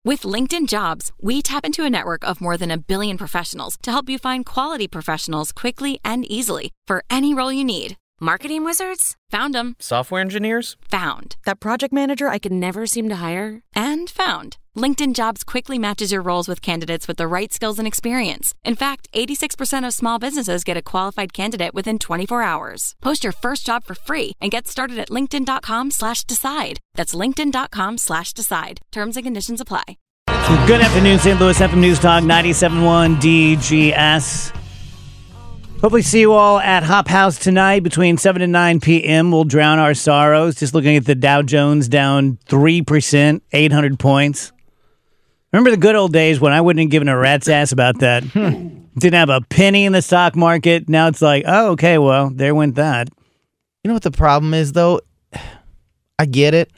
With LinkedIn Jobs, we tap into a network of more than 1 billion professionals to help you find quality professionals quickly and easily for any role you need. Marketing wizards? Found them. Software engineers? Found. That project manager I could never seem to hire? And found. LinkedIn Jobs quickly matches your roles with candidates with the right skills and experience. In fact, 86% of small businesses get a qualified candidate within 24 hours. Post your first job for free and get started at linkedin.com/decide. That's linkedin.com/decide. Terms and conditions apply. Good afternoon, St. Louis FM News Talk 97.1 DGS. Hopefully see you all at Hop House tonight between 7 and 9 p.m. We'll drown our sorrows. Just looking at the Dow Jones down 3%, 800 points. Remember the good old days when I wouldn't have given a rat's ass about that? Didn't have a penny in the stock market. Now it's like, oh, okay, well, there went that. You know what the problem is, though? I get it.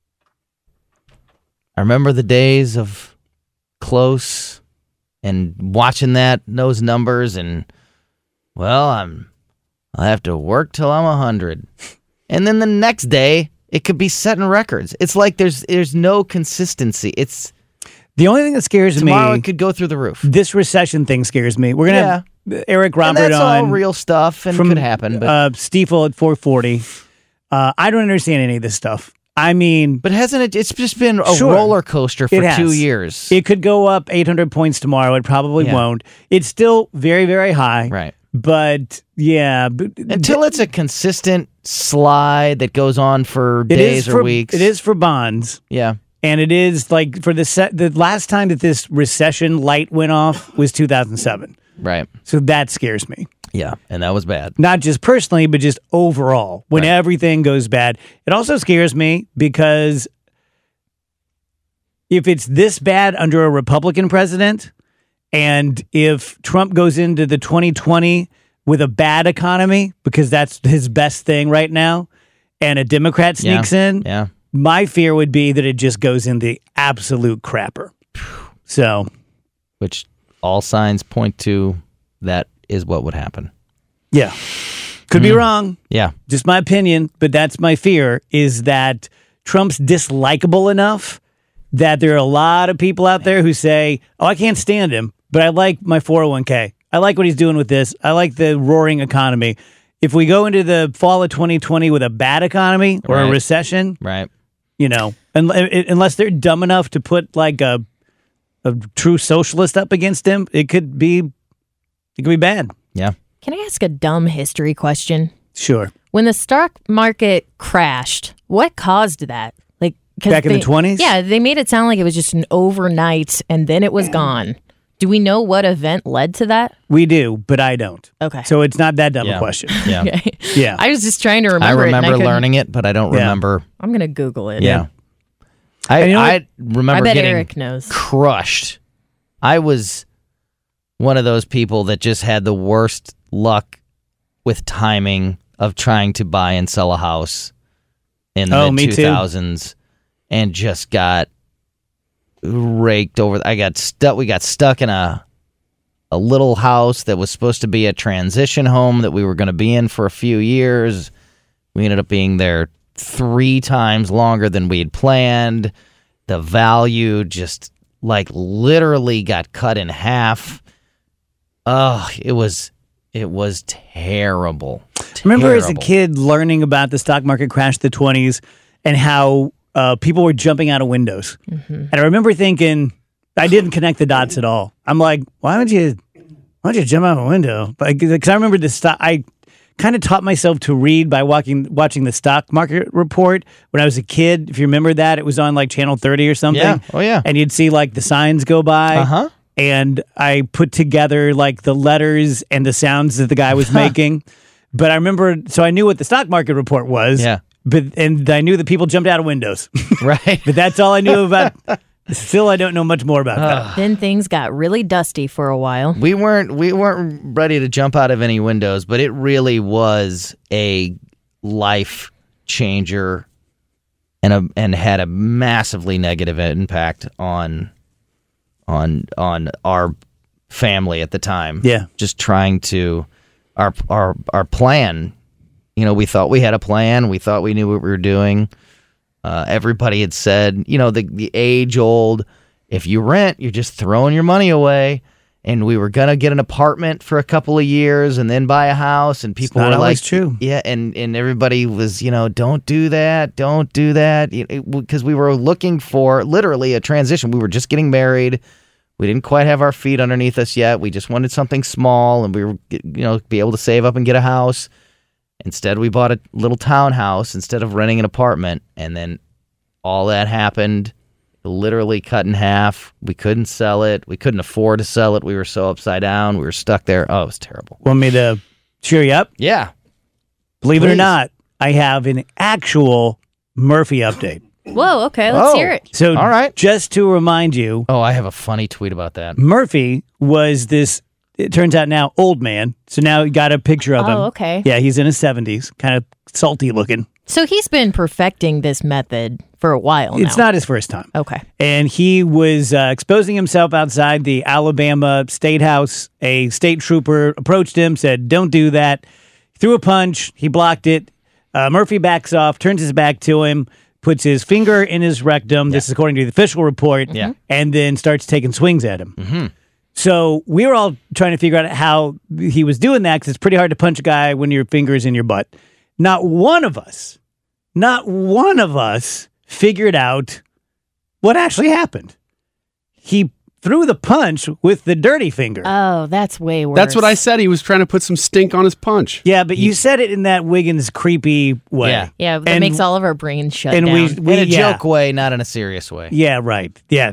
I remember the days of Close and watching those numbers and, well, I'll have to work till I'm 100. And then the next day, it could be setting records. It's like there's no consistency. It's the only thing that scares me. Tomorrow it could go through the roof. This recession thing scares me. We're going to have Eric Robert and that's on. all real stuff and could happen. But Stiefel at 440. I don't understand any of this stuff. I mean... But hasn't it... It's just been a roller coaster for 2 years. It could go up 800 points tomorrow. It probably won't. It's still very, very high. Right. But, yeah... Until it's a consistent slide that goes on for days or weeks. It is for bonds. Yeah. And it is, like, for the last time that this recession light went off was 2007. Right. So that scares me. Yeah, and that was bad. Not just personally, but just overall. When everything goes bad. It also scares me because if it's this bad under a Republican president, and if Trump goes into the 2020 with a bad economy, because that's his best thing right now, and a Democrat sneaks in, my fear would be that it just goes in the absolute crapper. So, which all signs point to that is what would happen. Yeah. Could be wrong. Yeah. Just my opinion, but that's my fear, is that Trump's dislikable enough that there are a lot of people out there who say, oh, I can't stand him, but I like my 401k. I like what he's doing with this. I like the roaring economy. If we go into the fall of 2020 with a bad economy or a recession, you know, unless they're dumb enough to put like a true socialist up against him, it could be bad. Yeah. Can I ask a dumb history question? Sure. When the stock market crashed, what caused that? Like back in the 20s? Yeah, they made it sound like it was just an overnight and then it was gone. Do we know what event led to that? We do, but I don't. Okay. So it's not that dumb a question. Yeah. Okay. Yeah. I was just trying to remember I remember it. learning it, but I don't remember. I'm going to Google it. Yeah. I remember I bet getting Eric knows. crushed. I was one of those people that just had the worst luck with timing of trying to buy and sell a house in the mid-2000s and just got raked over. We got stuck in a little house that was supposed to be a transition home that we were going to be in for a few years. We ended up being there 3 times longer than we had planned. The value just like literally got cut in half. Oh, it was terrible. I remember as a kid learning about the stock market crash of the 20s and how people were jumping out of windows. Mm-hmm. And I remember thinking, I didn't connect the dots at all. I'm like, why would you jump out of a window? Because I remember I kind of taught myself to read by watching the stock market report when I was a kid. If you remember that, it was on like Channel 30 or something. Yeah. Oh, yeah. And you'd see like the signs go by. Uh-huh. And I put together like the letters and the sounds that the guy was making. But I remember, so I knew what the stock market report was. Yeah. And I knew that people jumped out of windows. Right. But that's all I knew about. Still, I don't know much more about that. Then things got really dusty for a while. We weren't ready to jump out of any windows, but it really was a life changer and had a massively negative impact on our family at the time. Yeah. Just trying to our plan. You know, we thought we had a plan. We thought we knew what we were doing. Everybody had said, you know, the age-old, if you rent, you're just throwing your money away. And we were going to get an apartment for a couple of years and then buy a house. And people were like, true. Yeah. And everybody was, don't do that. Don't do that. Because we were looking for literally a transition. We were just getting married. We didn't quite have our feet underneath us yet. We just wanted something small and we were, be able to save up and get a house. Instead, we bought a little townhouse instead of renting an apartment. And then all that happened. Literally cut in half. We couldn't sell it. We couldn't afford to sell it. We were so upside down. We were stuck there. Oh, it was terrible. Want me to cheer you up? Yeah. Believe it or not, I have an actual Murphy update. Whoa, okay, let's hear it. So, all right. Just to remind you. Oh, I have a funny tweet about that. Murphy was this, it turns out now, old man. So now you got a picture of him. Oh, okay. Yeah, he's in his 70s, kind of salty looking. So he's been perfecting this method for a while now. It's not his first time. Okay. And he was exposing himself outside the Alabama State House. A state trooper approached him, said, "Don't do that." Threw a punch. He blocked it. Murphy backs off, turns his back to him, puts his finger in his rectum. Yeah. This is according to the official report. Yeah. And then starts taking swings at him. Mm-hmm. So we were all trying to figure out how he was doing that because it's pretty hard to punch a guy when your finger's in your butt. Not one of us figured out what actually happened. He threw the punch with the dirty finger. Oh, that's way worse. That's what I said. He was trying to put some stink on his punch. Yeah, but you said it in that Wiggins creepy way. Yeah, that makes all of our brains shut down. We in a joke way, not in a serious way. Yeah, right. Yeah,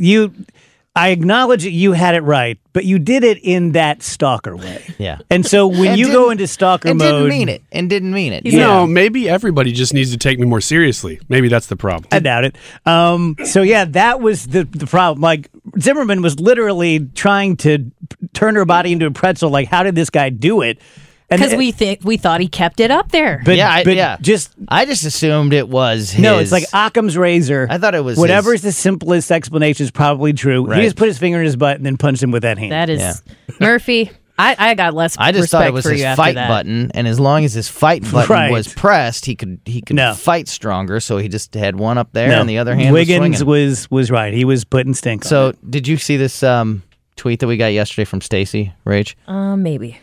I acknowledge that you had it right, but you did it in that stalker way. Yeah. And so when you go into stalker mode... Didn't mean it. Yeah. No, maybe everybody just needs to take me more seriously. Maybe that's the problem. I doubt it. So yeah, that was the problem. Like, Zimmerman was literally trying to turn her body into a pretzel. Like, how did this guy do it? Because we thought he kept it up there. But, I just assumed it was his. No, it's like Occam's razor. I thought it was whatever's the simplest explanation is probably true. Right. He just put his finger in his butt and then punched him with that hand. That is Murphy. I got less. I just respect thought it was for his you after fight that. button, and as long as his fight button was pressed, he could fight stronger. So he just had one up there, and the other hand Wiggins was was right. He was putting stink. So on it. Did you see this tweet that we got yesterday from Stacy Rach? Maybe.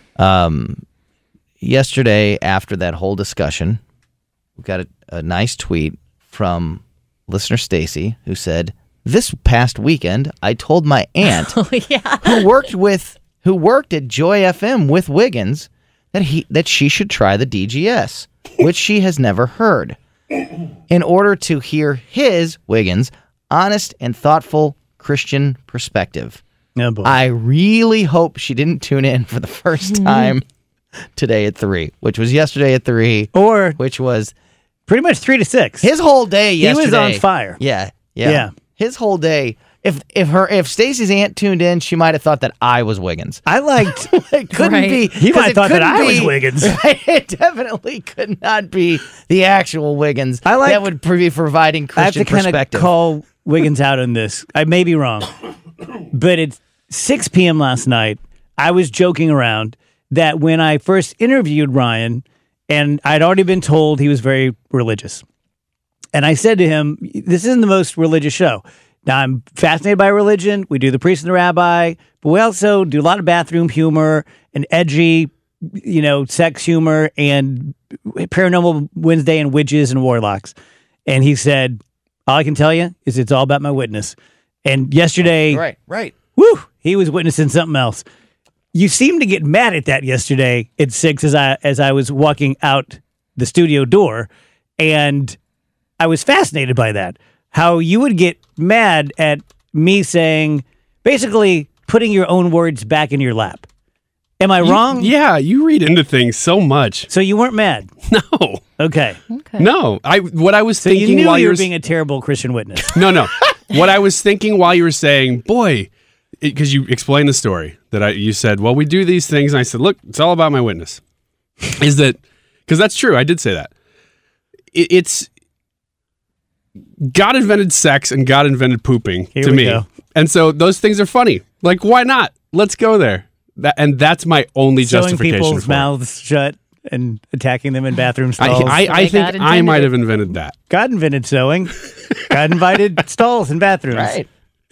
Yesterday, after that whole discussion, we got a nice tweet from listener Stacy who said, "This past weekend, I told my aunt who worked at Joy FM with Wiggins that she should try the DGS, which she has never heard, in order to hear his, Wiggins, honest and thoughtful Christian perspective. Oh, boy. I really hope she didn't tune in for the first time today at 3, which was yesterday at 3, or which was pretty much 3 to 6. his whole day yesterday. He was on fire. Yeah. His whole day. If Stacy's aunt tuned in, she might have thought that I was Wiggins. I liked. It couldn't be. He might have thought that I was Wiggins. It definitely could not be the actual Wiggins. That would be providing Christian perspective. I have to perspective. Kind of call Wiggins out on this. I may be wrong, but it's 6 p.m. last night. I was joking around that when I first interviewed Ryan, and I'd already been told he was very religious, and I said to him, "This isn't the most religious show." Now, I'm fascinated by religion. We do the priest and the rabbi, but we also do a lot of bathroom humor and edgy, sex humor and Paranormal Wednesday and witches and warlocks. And he said, "All I can tell you is it's all about my witness." And yesterday, right. Woo, he was witnessing something else. You seemed to get mad at that yesterday at 6 as I was walking out the studio door, and I was fascinated by that. How you would get mad at me saying, basically putting your own words back in your lap. Am I wrong? Yeah, you read into things so much. So you weren't mad? No. Okay. No. What I was so thinking you knew while you you were being a terrible Christian witness. No. What I was thinking while you were saying, boy, because you explained the story that you said, well, we do these things. And I said, look, it's all about my witness. Is that, because that's true. I did say that. It's, God invented sex and God invented pooping to me. Go. And so those things are funny. Like, why not? Let's go there. And that's my only justification people's for mouths shut and attacking them in bathroom stalls. I think I might have invented that. God invented sewing. God invited stalls in bathrooms. Right.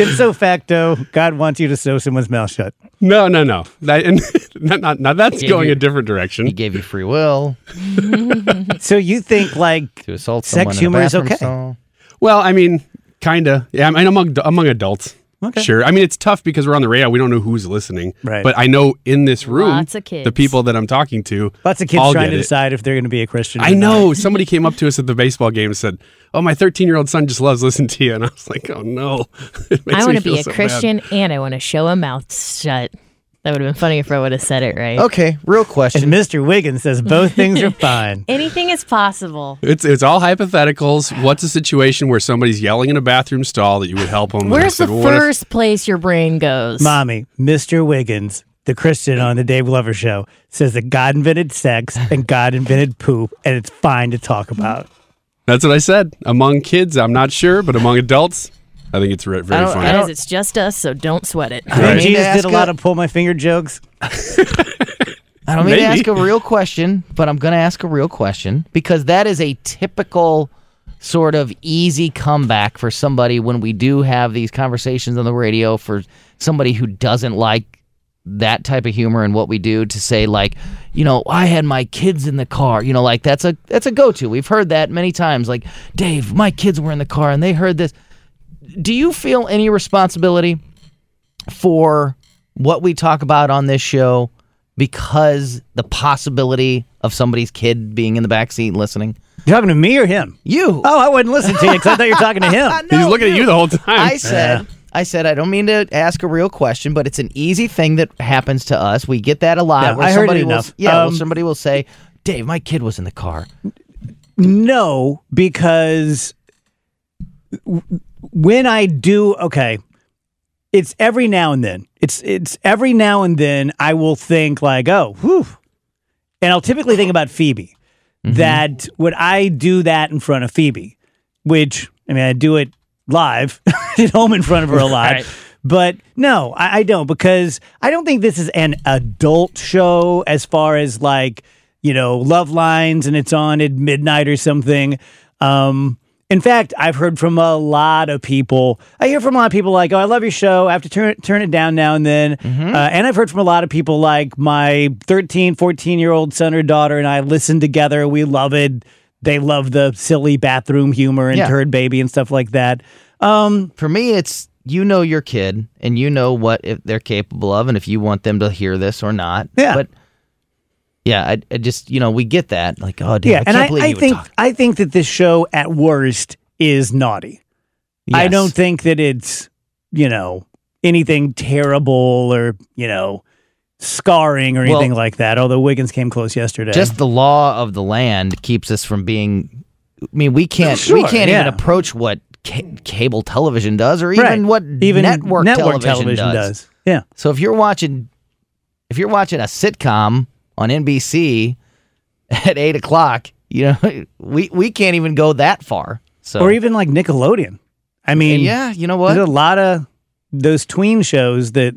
Ipso facto, God wants you to sew someone's mouth shut. No. Now that's going a different direction. He gave you free will So you think like to assault sex someone humor in a is bathroom okay? stall. Well, I mean, kind of. Yeah, I mean, among adults. Okay. Sure. I mean, it's tough because we're on the radio. We don't know who's listening. Right. But I know in this room, Lots of kids. the people that I'm talking to, Lots of kids all trying get to it. decide if they're going to be a Christian. I or not. know. Somebody came up to us at the baseball game and said, "Oh, my 13-year-old son just loves listening to you." And I was like, "Oh no." It makes I want me to be feel a so bad. Christian and I want to show a mouth shut. That would have been funny if I would have said it right. Okay, real And question. Mr. Wiggins says both things are fine. Anything is possible. It's all hypotheticals. What's a situation where somebody's yelling in a bathroom stall that you would help them? Where's the first place your brain goes? Mommy, Mr. Wiggins, the Christian on the Dave Glover show, says that God invented sex and God invented poop, and it's fine to talk about. That's what I said. Among kids, I'm not sure, but among adults, I think it's very funny. Guys, it's just us, so don't sweat it. I think Right. Jesus Ask did a lot of pull my finger jokes. I don't mean to Maybe. ask a real question, but I'm going to ask a real question because that is a typical sort of easy comeback for somebody when we do have these conversations on the radio for somebody who doesn't like that type of humor and what we do to say like, you know, I had my kids in the car, you know, like that's a go-to. We've heard that many times. Like, Dave, my kids were in the car and they heard this. Do you feel any responsibility for what we talk about on this show because the possibility of somebody's kid being in the backseat listening? You talking to me or him? You. Oh, I wouldn't listen to you because I thought you were talking to him. He's looking at you the whole time. I said, I don't mean to ask a real question, but it's an easy thing that happens to us. We get that a lot. Yeah, where I heard somebody it will, enough. Yeah, well, somebody will say, Dave, my kid was in the car. No, because when I do, okay, it's every now and then. It's every now and then I will think like, oh, whew. And I'll typically think about Phoebe. That would I do that in front of Phoebe, which, I mean, I do it live at home in front of her a lot. Right. But no, I don't, because I don't think this is an adult show as far as like, you know, Love Lines and it's on at midnight or something. In fact, I've heard from a lot of people. I hear from a lot of people like, oh, I love your show. I have to turn it down now and then. And I've heard from a lot of people like my 13, 14-year-old son or daughter and I listen together. We love it. They love the silly bathroom humor and turd baby and stuff like that. For me, it's you know your kid and you know what if they're capable of and if you want them to hear this or not. Yeah. But yeah, I just, you know, we get that. Like, oh, dude, Yeah, I can't believe you would talk. I think that this show at worst is naughty. I Yes. don't think that it's, you know, anything terrible or, you know, scarring or anything like that. Although Wiggins came close yesterday. Just the law of the land keeps us from being. I mean, we can't Sure, even yeah. approach what cable television does, or even Right. what even network television does. Yeah. So if you're watching a sitcom on NBC at 8:00, you know, we can't even go that far. So Or even like Nickelodeon. I mean, yeah, you know what? there's a lot of those tween shows that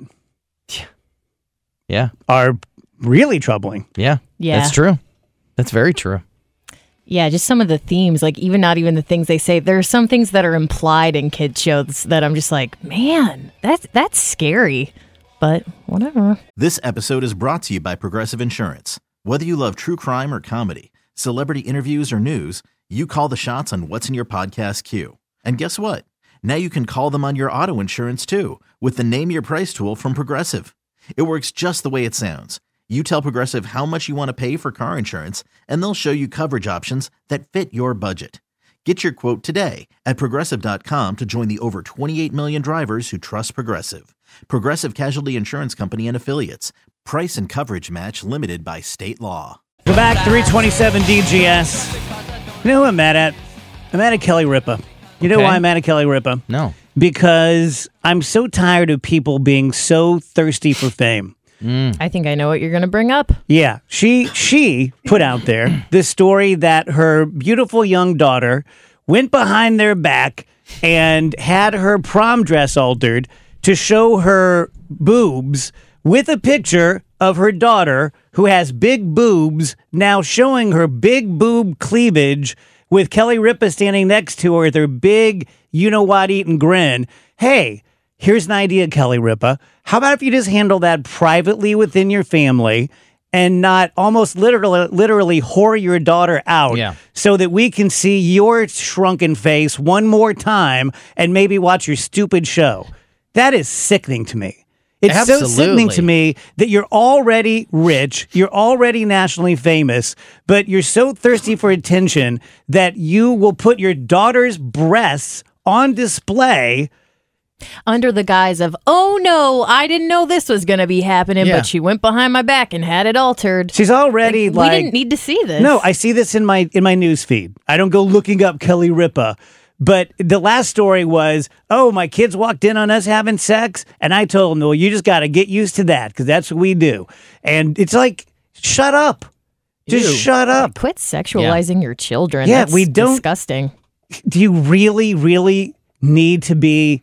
Yeah, are really troubling. Yeah. that's true. That's very true. Yeah, just some of the themes, like even not even the things they say. There are some things that are implied in kids shows that I'm just like, man, that's scary. But whatever. This episode is brought to you by Progressive Insurance. Whether you love true crime or comedy, celebrity interviews or news, you call the shots on what's in your podcast queue. And guess what? Now you can call them on your auto insurance too with the Name Your Price tool from Progressive. It works just the way it sounds. You tell Progressive how much you want to pay for car insurance, and they'll show you coverage options that fit your budget. Get your quote today at Progressive.com to join the over 28 million drivers who trust Progressive. Progressive Casualty Insurance Company and Affiliates. Price and coverage match limited by state law. Go back 327 DGS. You know who I'm mad at? I'm mad at Kelly Ripa. You know Okay. why I'm mad at Kelly Ripa? No. Because I'm so tired of people being so thirsty for fame. I think I know what you're going to bring up. Yeah, she put out there this story that her beautiful young daughter went behind their back and had her prom dress altered to show her boobs with a picture of her daughter who has big boobs now showing her big boob cleavage with Kelly Ripa standing next to her with her big you-know-what eating grin. Hey, here's an idea, Kelly Ripa. How about if you just handle that privately within your family and not almost literally whore your daughter out so that we can see your shrunken face one more time and maybe watch your stupid show? That is sickening to me. It's so sickening to me that you're already rich, you're already nationally famous, but you're so thirsty for attention that you will put your daughter's breasts on display under the guise of, oh no, I didn't know this was going to be happening, but she went behind my back and had it altered. She's already we didn't need to see this. No, I see this in my news feed. I don't go looking up Kelly Ripa. But the last story was, oh, my kids walked in on us having sex, and I told them, well, you just got to get used to that because that's what we do. And it's like, shut up. Just shut up. Quit sexualizing your children. Yeah, that's we don't. Disgusting. Do you really, really need to be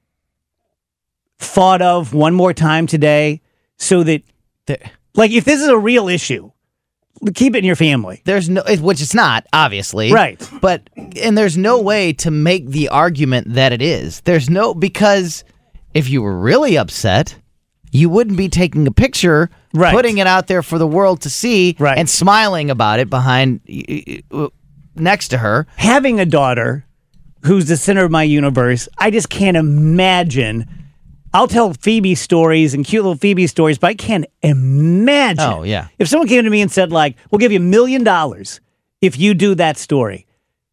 thought of one more time today so that, like, if this is a real issue, keep it in your family. There's no, which it's not, obviously. Right. And there's no way to make the argument that it is. Because if you were really upset, you wouldn't be taking a picture, putting it out there for the world to see, and smiling about it next to her. Having a daughter who's the center of my universe, I just can't imagine. I'll tell Phoebe stories and cute little Phoebe stories, but I can't imagine. Oh, yeah. If someone came to me and said, like, we'll give you $1 million if you do that story.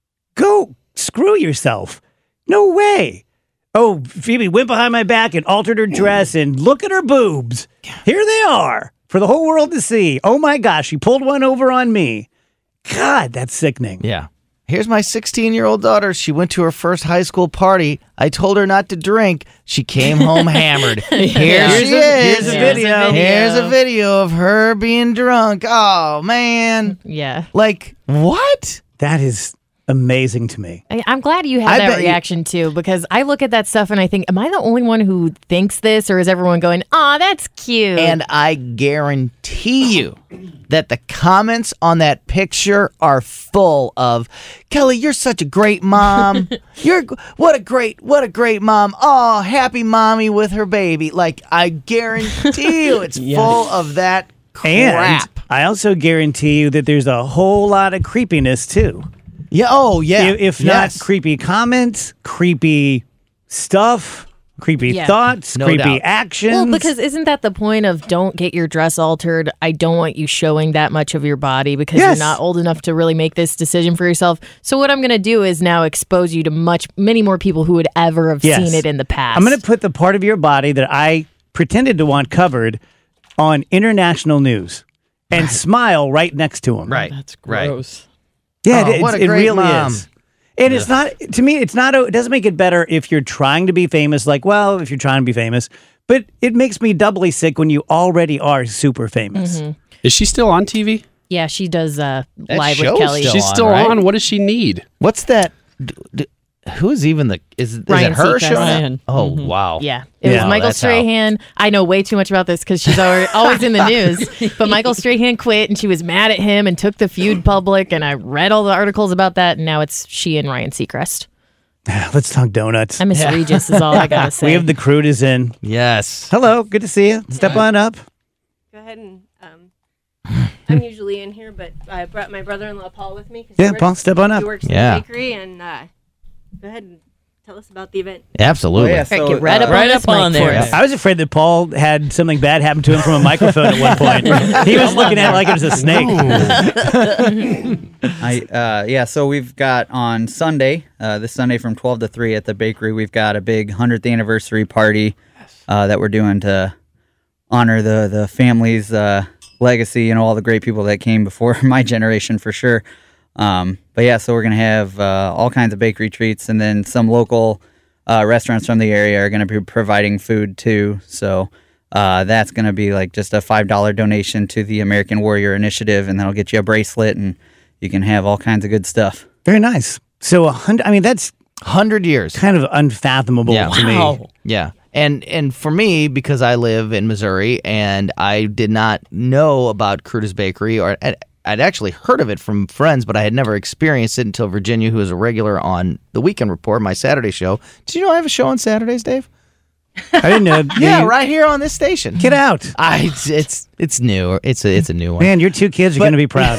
Go screw yourself. No way. Oh, Phoebe went behind my back and altered her dress and look at her boobs. Here they are for the whole world to see. Oh my gosh, she pulled one over on me. God, that's sickening. Yeah. Here's my 16-year-old daughter. She went to her first high school party. I told her not to drink. She came home hammered. Here's a video. Here's a video of her being drunk. Oh, man. Yeah. Like, what? That is amazing to me. I'm glad you had that reaction too, because I look at that stuff and I think, am I the only one who thinks this, or is everyone going, aw, that's cute? And I guarantee you that the comments on that picture are full of, Kelly, you're such a great mom. What a great mom. Oh, happy mommy with her baby. Like, I guarantee you it's full of that crap. And I also guarantee you that there's a whole lot of creepiness too. Yeah. Oh, yeah. If not creepy comments, creepy stuff, creepy thoughts, creepy actions. Well, because isn't that the point of don't get your dress altered? I don't want you showing that much of your body because you're not old enough to really make this decision for yourself. So what I'm going to do is now expose you to many more people who would ever have seen it in the past. I'm going to put the part of your body that I pretended to want covered on international news and smile right next to him. Right. That's gross. Yeah, it really is. And it's not, to me, it doesn't make it better if you're trying to be famous. Like, well, if you're trying to be famous, but it makes me doubly sick when you already are super famous. Mm-hmm. Is she still on TV? Yeah, she does Live with Kelly. She's still on. What does she need? What's that? Who's even is it her show? Ryan. Oh, wow. Yeah. It was Michael Strahan. I know way too much about this because she's always in the news. But Michael Strahan quit and she was mad at him and took the feud public. And I read all the articles about that. And now it's she and Ryan Seacrest. Let's talk donuts. I miss Regis is all I got to say. We have the Crude is in. Yes. Hello. Good to see you. Step on up. Go ahead and I'm usually in here, but I brought my brother-in-law Paul with me. Yeah, Paul, step on up. He works in the bakery, and go ahead and tell us about the event. Absolutely. Oh, yeah, so, get right up on there. I was afraid that Paul had something bad happen to him from a microphone at one point. He was looking at it like it was a snake. So we've got on Sunday, this Sunday from 12 to 3 at the bakery, we've got a big 100th anniversary party that we're doing to honor the family's legacy and all the great people that came before my generation for sure. So we're going to have all kinds of bakery treats, and then some local restaurants from the area are going to be providing food too. So that's going to be like just a $5 donation to the American Warrior Initiative, and that'll get you a bracelet, and you can have all kinds of good stuff. Very nice. So 100, I mean, that's 100 years. Kind of unfathomable to me. Yeah. And for me, because I live in Missouri and I did not know about Cruda's Bakery, or I'd actually heard of it from friends, but I had never experienced it until Virginia, who is a regular on the Weekend Report, my Saturday show. Did you know I have a show on Saturdays, Dave? I didn't know. Yeah, right here on this station. Get out. It's new. It's a new one. Man, your 2 kids are going to be proud.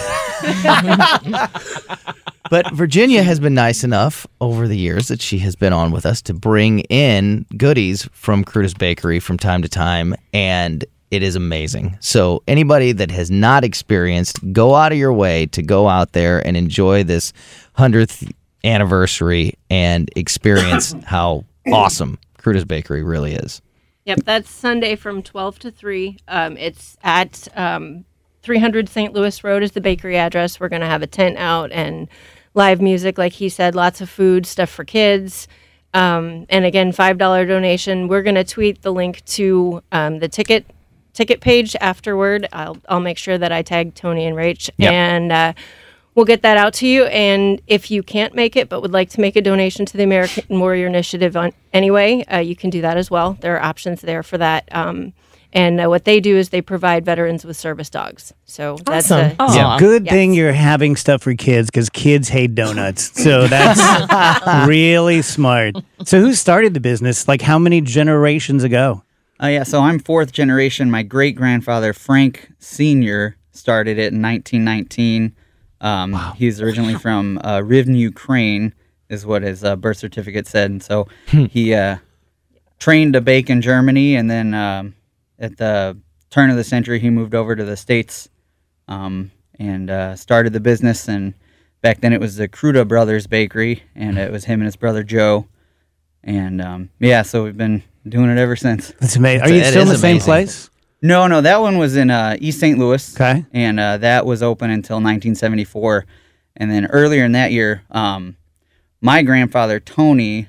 But Virginia has been nice enough over the years that she has been on with us to bring in goodies from Cruda's Bakery from time to time, and it is amazing. So anybody that has not experienced, go out of your way to go out there and enjoy this 100th anniversary and experience how awesome Cruda's Bakery really is. Yep, that's Sunday from 12 to 3. It's at 300 St. Louis Road is the bakery address. We're going to have a tent out and live music, like he said, lots of food, stuff for kids. And again, $5 donation. We're going to tweet the link to the ticket page afterward. I'll make sure that I tag Tony and Rach, and we'll get that out to you. And if you can't make it but would like to make a donation to the American Warrior Initiative anyway, you can do that as well. There are options there for that. And what they do is they provide veterans with service dogs. So that's Awesome. Good thing you're having stuff for kids, because kids hate donuts. So that's really smart. So who started the business? Like, how many generations ago? So I'm 4th generation. My great-grandfather, Frank Sr., started it in 1919. He's originally from Rivne, Ukraine, is what his birth certificate said. And so he trained to bake in Germany, and then at the turn of the century, he moved over to the States and started the business. And back then it was the Cruda Brothers Bakery, and it was him and his brother Joe. And so we've been doing it ever since. That's amazing. Are you still in the same place? No, that one was in East St. Louis. Okay. And that was open until 1974. And then earlier in that year, my grandfather, Tony,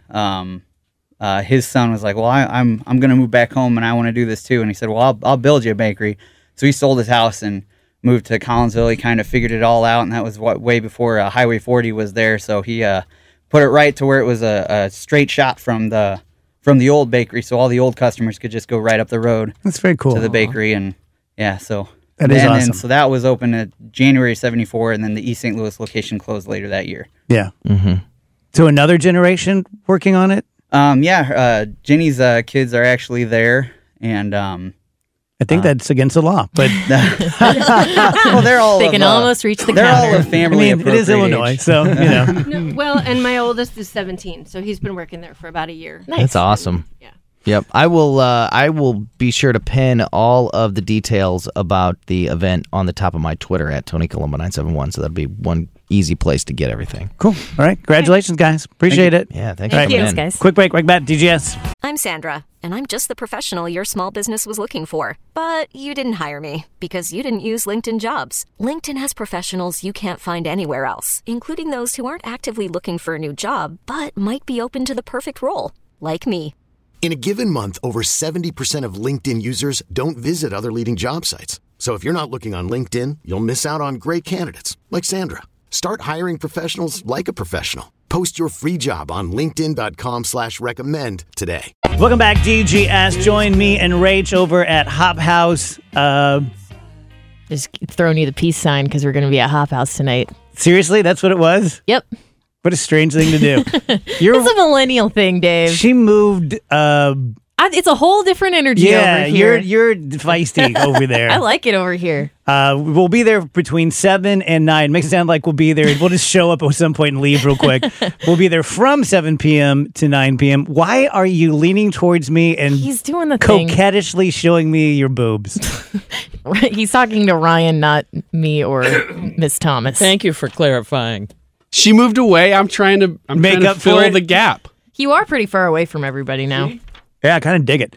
his son was like, well, I'm going to move back home and I want to do this too. And he said, well, I'll build you a bakery. So he sold his house and moved to Collinsville. He kind of figured it all out, and that was way before Highway 40 was there. So he put it right to where it was a straight shot from the old bakery, so all the old customers could just go right up the road. That's very cool. To the bakery, and so that is awesome. And so that was open at January '74, and then the East St. Louis location closed later that year. Yeah. Mm-hmm. So another generation working on it. Jenny's kids are actually there, and I think that's against the law, but well, they're all they can almost reach the they're counter. all of family. I mean, it is Illinois, so you know. Well, and my oldest is 17, so he's been working there for about a year. Nice. That's awesome. Yeah. Yep. I will be sure to pin all of the details about the event on the top of my Twitter at TonyColumbo971, so that'll be one easy place to get everything. Cool. All right. Congratulations, guys. Appreciate it. Yeah, thanks Thank for you, coming in. guys. Quick break, right back. DGS. I'm Sandra, and I'm just the professional your small business was looking for. But you didn't hire me because you didn't use LinkedIn Jobs. LinkedIn has professionals you can't find anywhere else, including those who aren't actively looking for a new job, but might be open to the perfect role, like me. In a given month, over 70% of LinkedIn users don't visit other leading job sites. So if you're not looking on LinkedIn, you'll miss out on great candidates like Sandra. Start hiring professionals like a professional. Post your free job on linkedin.com/recommend today. Welcome back, DGS. Join me and Rach over at Hop House. Just throwing you the peace sign because we're going to be at Hop House tonight. Seriously? That's what it was? Yep. What a strange thing to do. It's a millennial thing, Dave. She moved... it's a whole different energy over here. You're feisty over there. I like it over here. We'll be there between 7 and 9. Makes it sound like we'll be there. We'll just show up at some point and leave real quick. We'll be there from 7 p.m. to 9 p.m. Why are you leaning towards me and He's doing the thing. coquettishly showing me your boobs? He's talking to Ryan, not me or Miss Thomas. Thank you for clarifying. She moved away. I'm trying to Make up fill for it? the gap. You are pretty far away from everybody now. Yeah, I kind of dig it.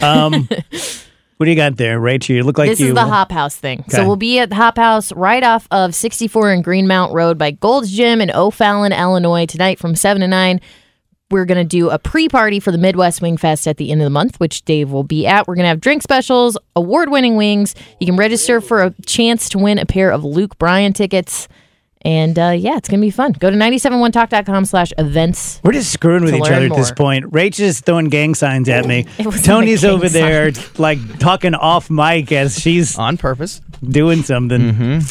What do you got there, Rach? You look like This is the Hop House thing. Okay. So we'll be at the Hop House right off of 64 and Greenmount Road by Gold's Gym in O'Fallon, Illinois tonight from 7 to 9. We're going to do a pre-party for the Midwest Wing Fest at the end of the month, which Dave will be at. We're going to have drink specials, award-winning wings. You can register for a chance to win a pair of Luke Bryan tickets. And it's going to be fun. Go to 971talk.com/events. We're just screwing with to each learn other at this more. point. Rach is throwing gang signs at me. It wasn't Tony's a gang over there sign. like talking off mic as she's On purpose. doing something.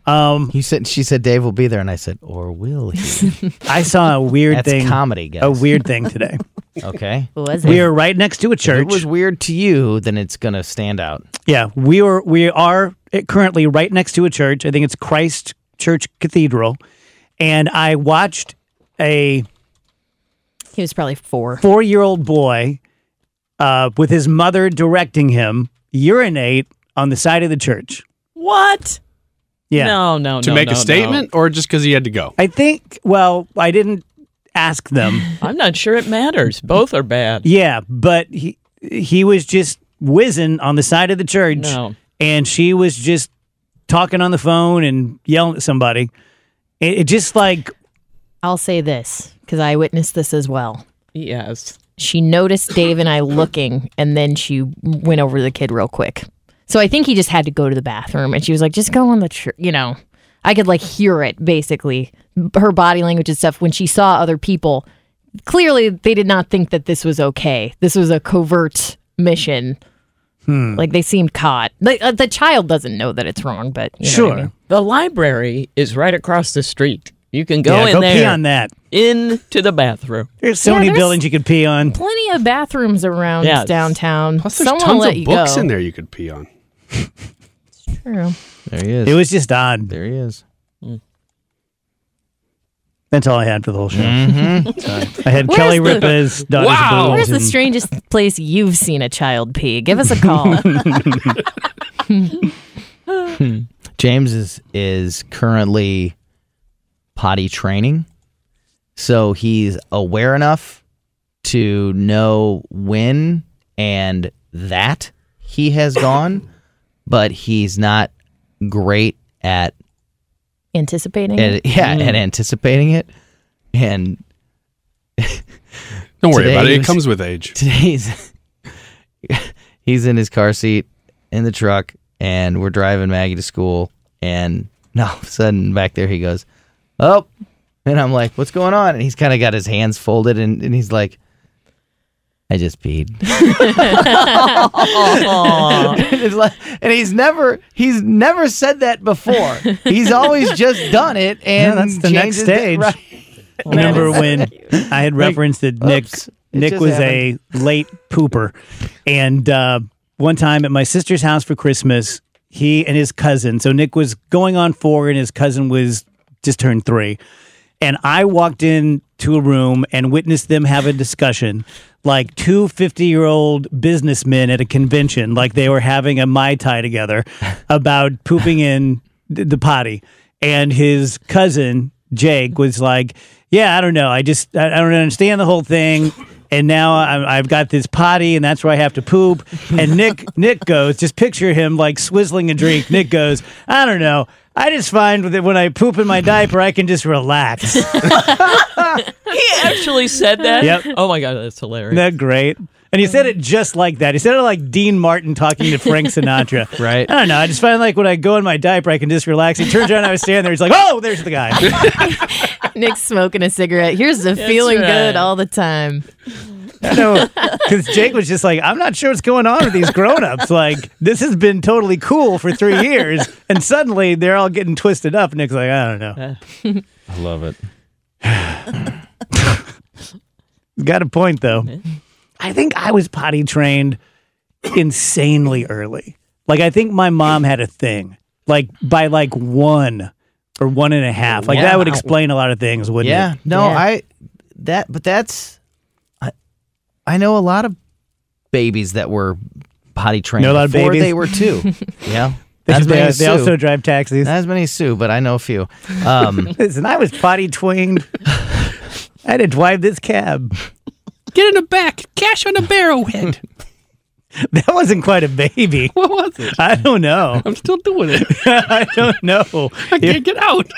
She said Dave will be there, and I said, or will he? I saw a weird thing. That's comedy, guys. A weird thing today. Okay. What was it? We are right next to a church. If it was weird to you, then it's going to stand out. Yeah, we are currently right next to a church. I think it's Christ Church Cathedral. And I watched He was probably 4. 4-year-old boy with his mother directing him urinate on the side of the church. What? Yeah. No. To make a statement or just because he had to go? I think, I didn't ask them. I'm not sure it matters. Both are bad. Yeah, but he was just whizzing on the side of the church. No. And she was just talking on the phone and yelling at somebody. It just like... I'll say this, because I witnessed this as well. Yes. She noticed Dave and I looking, and then she went over to the kid real quick. So I think he just had to go to the bathroom, and she was like, just go on the... I could hear it, basically. Her body language and stuff. When she saw other people, clearly they did not think that this was okay. This was a covert mission. They seemed caught. The child doesn't know that it's wrong, but you know what I mean? The library is right across the street. You can go in go there. Pee on that. Into the bathroom. There's so many buildings you could pee on. Plenty of bathrooms around downtown. Plus, there's Someone tons will let of you books go. in there you could pee on. True. There he is. It was just odd. There he is. That's all I had for the whole show. Mm-hmm. I had Kelly Ripa's daughter's boobs Where's the and- strangest place you've seen a child pee? Give us a call. James is currently potty training, so he's aware enough to know when and that he has gone, but he's not great at Anticipating at anticipating it. And don't worry about it. It comes with age. Today's he's in his car seat in the truck, and we're driving Maggie to school, and all of a sudden back there he goes, "Oh," and I'm like, "What's going on?" And he's kind of got his hands folded, and he's like, "I just peed." And he's never said that before. He's always just done it, and that's the next stage. Right. Remember when I had referenced that Nick just was happened. a late pooper, and one time at my sister's house for Christmas, he and his cousin. So Nick was going on 4, and his cousin was just turned 3. And I walked into a room and witnessed them have a discussion, like 2 50-year-old businessmen at a convention, like they were having a Mai Tai together about pooping in the potty. And his cousin, Jake, was like, yeah, I don't know. I don't understand the whole thing. And now I've got this potty, and that's where I have to poop. And Nick goes, just picture him like swizzling a drink. Nick goes, I don't know. I just find that when I poop in my diaper, I can just relax. He actually said that? Yep. Oh my God, that's hilarious. Isn't that great? And he said it just like that. He said it like Dean Martin talking to Frank Sinatra. Right. I don't know. I just find like when I go in my diaper, I can just relax. He turns around, I was standing there. He's like, oh, there's the guy. Nick's smoking a cigarette. Here's the feeling right. good all the time. I know. Because Jake was just like, I'm not sure what's going on with these grown-ups. Like, this has been totally cool for 3 years. And suddenly they're all getting twisted up. Nick's like, I don't know. I love it. Got a point, though. I think I was potty trained insanely early. Like, I think my mom had a thing. Like, by like 1 or 1.5. Like, that would explain a lot of things, wouldn't it? No, Yeah. I know a lot of babies that were potty trained Know a lot of before babies? they were 2. Yeah. They, Not as many as they Sue. also drive taxis. Not as many as Sue, but I know a few. Listen, I was potty trained. I had to drive this cab. Get in the back. Cash on the barrelhead. That wasn't quite a baby. What was it? I don't know. I'm still doing it. I don't know. I can't get out.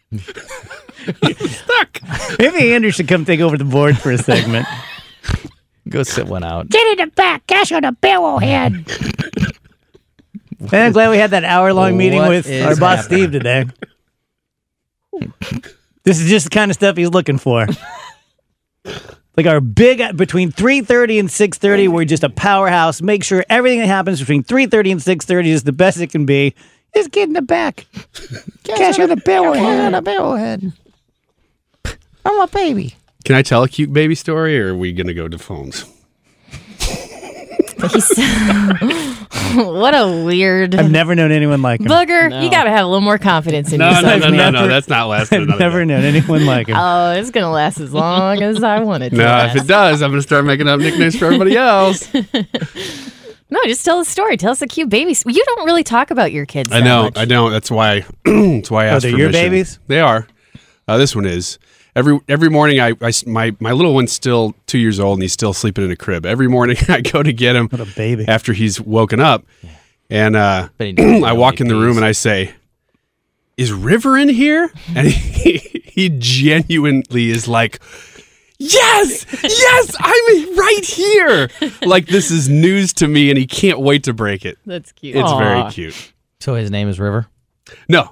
Stuck. Maybe Andrew should come take over the board for a segment. Go sit one out. Get in the back. Cash on the barrelhead. And I'm glad we had that hour-long meeting What with is our boss, happening? Steve, today. This is just the kind of stuff he's looking for. Like our big, between 3:30 and 6:30, we're just a powerhouse. Make sure everything that happens between 3:30 and 6:30 is the best it can be. Just get in the back. Cash on the barrelhead. On a barrelhead. I'm a baby. Can I tell a cute baby story, or are we going to go to phones? What a weird I've never known anyone like him. booger. No. You got to have a little more confidence in No. yourself. No. That's not lasting I've another never day. known anyone like him. Oh, it's going to last as long as I want it to No, last. if it does, I'm going to start making up nicknames for everybody else. No, just tell the story. Tell us a cute baby. You don't really talk about your kids. I that know. much. I don't. That's why. That's why I asked they're for your permission. babies? They are. This one is. Every morning, my little one's still 2 years old and he's still sleeping in a crib. Every morning, I go to get him. What a baby! After he's woken up, and I walk in the room and I say, "Is River in here?" And he genuinely is like, Yes, I'm right here. Like this is news to me, and he can't wait to break it. That's cute. It's Aww. very cute. So his name is River? No.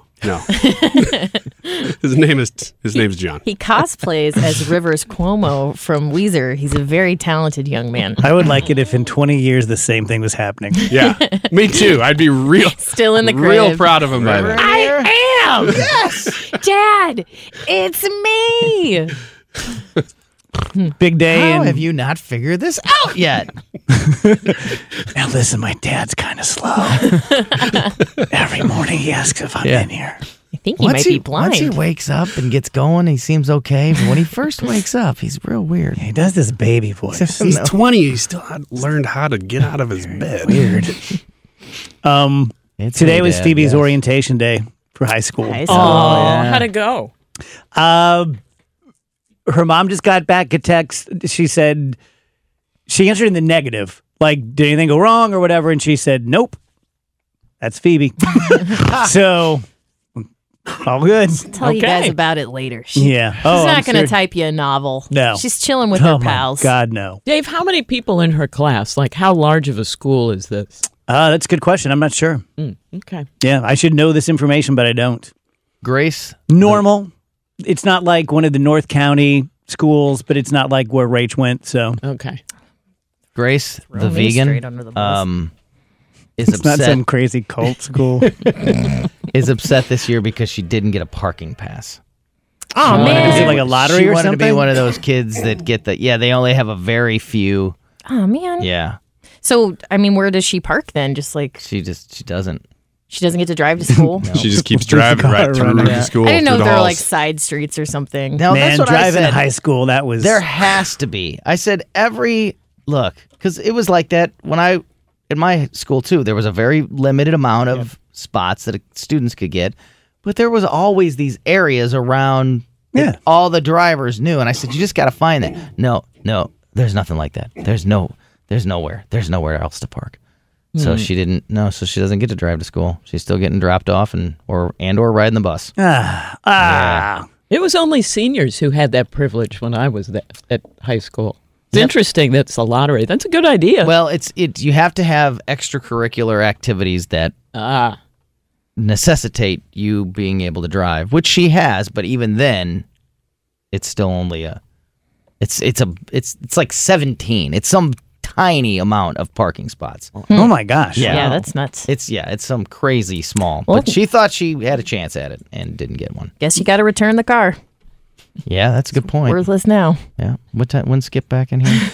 His name's John. He cosplays as Rivers Cuomo from Weezer. He's a very talented young man. I would like it if in 20 years the same thing was happening. Yeah, me too. I'd be Still in the crib. real proud of him by then. I am. Yes, Dad. It's me. Big day. How and have you not figured this out yet? Now listen, my dad's kind of slow. Every morning he asks if I'm in here. I think he might be blind. Once he wakes up and gets going, he seems okay. But when he first wakes up, he's real weird. He does this baby voice. He's 20. He still hadn't learned how to get out of his bed. Weird. It's Today really was bad, Phoebe's yes. orientation day for high school. High school. Oh, how'd it go? Her mom just got back a text. She said she answered in the negative. Like, did anything go wrong or whatever? And she said, nope. That's Phoebe. So, all good. Tell you guys about it later. She's Yeah. not going to type you a novel. No. She's chilling with her pals. My God, no. Dave, how many people in her class? Like, how large of a school is this? That's a good question. I'm not sure. Okay. Yeah, I should know this information, but I don't. Grace? Normal. It's not like one of the North County schools, but it's not like where Rach went. So Okay. Grace, the Throw me vegan, straight under the bus. is it's not upset. some crazy cult school. Is upset this year because she didn't get a parking pass. Oh, man. Is it like a lottery she or wanted to be something? one of those kids that get the. Yeah, they only have a very few. Oh, man. Yeah, So, I mean, where does she park then? Just like she doesn't. she doesn't get to drive to school? She just keeps driving right through running. the school. I didn't know through if the there were halls. like side streets or something. No, Man, that's what driving I said. high school, that was... There has to be. I said because it was like that when I in my school too. There was a very limited amount of spots that students could get, but there was always these areas around that all the drivers knew. And I said, you just got to find that. No, there's nothing like that. There's nowhere else to park. So she didn't. No, so she doesn't get to drive to school. She's still getting dropped off or riding the bus. It was only seniors who had that privilege when I was at high school. It's interesting that's a lottery. That's a good idea. Well, you have to have extracurricular activities that necessitate you being able to drive, which she has. But even then, it's still only it's like 17. It's some tiny amount of parking spots. Oh my gosh. Yeah, that's nuts. It's some crazy small. Well- But she thought she had a chance at it and didn't get one. Guess you got to return the car. Yeah, that's a good point. Worthless now. Yeah. What time? When Skip back in here?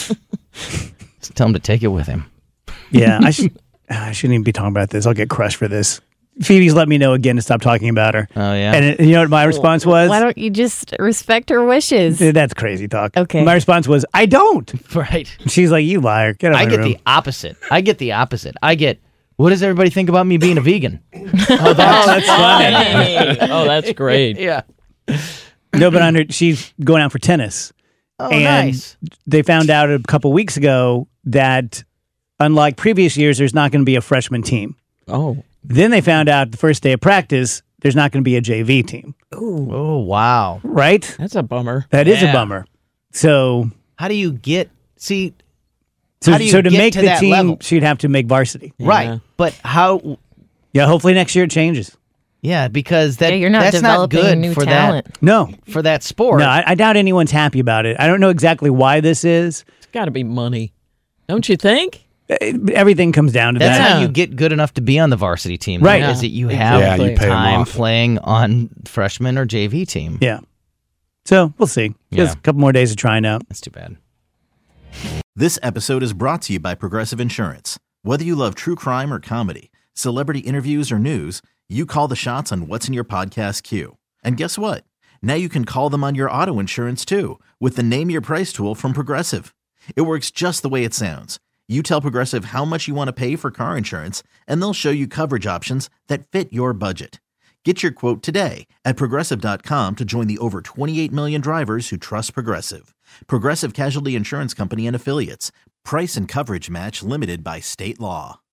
Just tell him to take it with him. Yeah, I shouldn't even be talking about this. I'll get crushed for this. Phoebe's let me know again to stop talking about her. Oh yeah. And you know what my response was? Why don't you just respect her wishes? That's crazy talk. Okay. My response was, I don't. Right. She's like, you liar. Get out I of my get room. the opposite. I get, what does everybody think about me being a vegan? Oh, that's funny. oh, that's great. Yeah. No, but she's going out for tennis. Oh, and nice. they found out a couple weeks ago that unlike previous years, there's not going to be a freshman team. Oh. Then they found out the first day of practice, there's not going to be a JV team. Oh, wow. Right? That's a bummer. That is a Yeah. bummer. So How do you get, see, So, How do you so to get make to the that team, level? she'd have to make varsity. right. But how, Yeah, hopefully next year it changes. yeah, because Yeah, you're not that's not developing good new for talent. No. for that sport. No, I doubt anyone's happy about it. I don't know exactly why this is. It's got to be money. Don't you think? Everything comes down to That's that. how you get good enough to be on the varsity team, Right. Is that you have you pay 'em time off. playing on freshman or JV team. Yeah. So we'll see. Just a couple more days of trying out. That's too bad. This episode is brought to you by Progressive Insurance. Whether you love true crime or comedy, celebrity interviews or news, you call the shots on what's in your podcast queue. And guess what? Now you can call them on your auto insurance too with the Name Your Price tool from Progressive. It works just the way it sounds. You tell Progressive how much you want to pay for car insurance, and they'll show you coverage options that fit your budget. Get your quote today at Progressive.com to join the over 28 million drivers who trust Progressive. Progressive Casualty Insurance Company and Affiliates. Price and coverage match limited by state law.